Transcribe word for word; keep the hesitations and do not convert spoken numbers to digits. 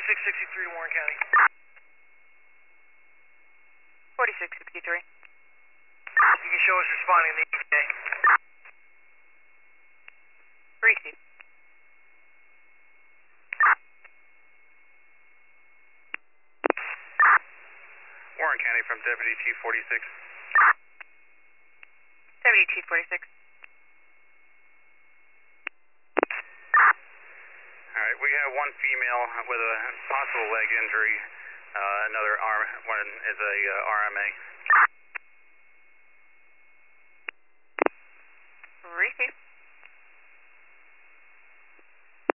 forty-six sixty-three, Warren County. forty-six sixty-three. You can show us responding to the E T A. Received. Warren County from Deputy Chief forty-six. Deputy Chief forty-six. All right, we have one female with a possible leg injury. Uh, another arm, one is a uh, R M A. Received.